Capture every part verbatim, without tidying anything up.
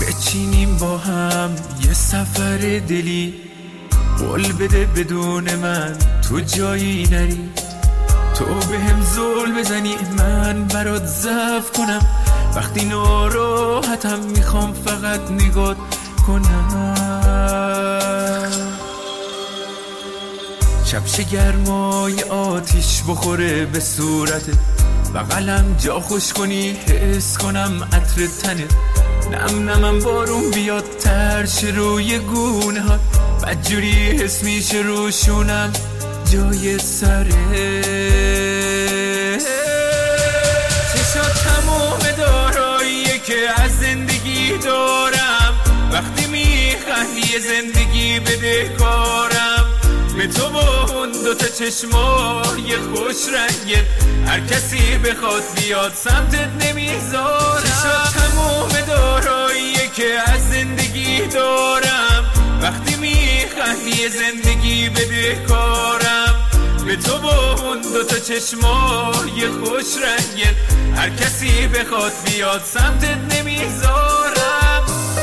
بچینیم با هم یه سفر دلی، قول بده بدون من تو جایی نری، تو به هم زل بزنی من برات ضعف کنم، وقتی ناراحتم میخوام فقط نگات کنم. چپش گرمای آتیش بخوره به صورتت، بغلم جا خوش کنی حس کنم عطر تنت، نم نمم بارون بیاد ترش روی گونه ها، بدجوری حس میشه روشونم جای سره. چشات تمام داراییه که از زندگی دارم، وقتی میخندی زندگی بده کارم، به تو با اون دوتا چشمای خوش رنگت هر کسی بخواد بیاد سمتت نمیذارم. چشات تمام داراییه که از زندگی دارم، وقتی میخندی زندگی بده کارم، به تو با اون دوتا چشمای خوش رنگت هر کسی بخواد بیاد سمتت نمیذارم.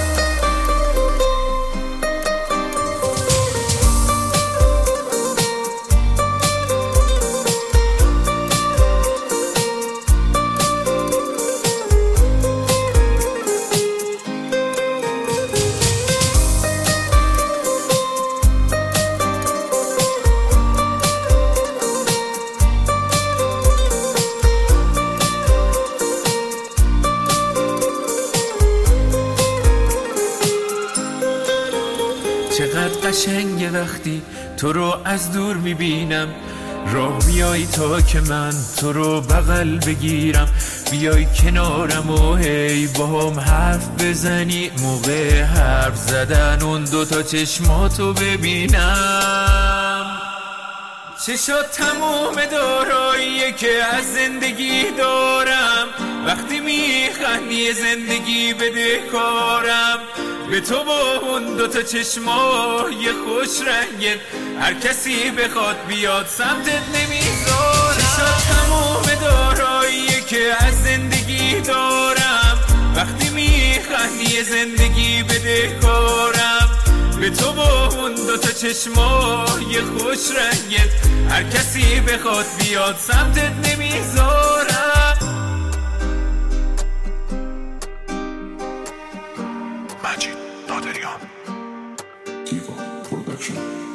چقدر قشنگه وقتی تو رو از دور میبینم، راه بیای تا که من تو رو بغل بگیرم، بیای کنارم و هی با هم حرف بزنی، موقع حرف زدن اون دوتا چشماتو ببینم. چشات تموم داراییه که از زندگی دارم، وقتی میخندی زندگی بده کارم، به تو با اون دوتا چشمای خوش رنگت هر کسی بخواد بیاد سمتت نمیذارم. چشات تموم داراییه که از زندگی دارم، وقتی میخندی زندگی بده کارم، به تو با اون دوتا چشمای خوش رنگت هر کسی بخواد بیاد سمتت نمیذارم. مجید نادریان دیوا پرودکشن.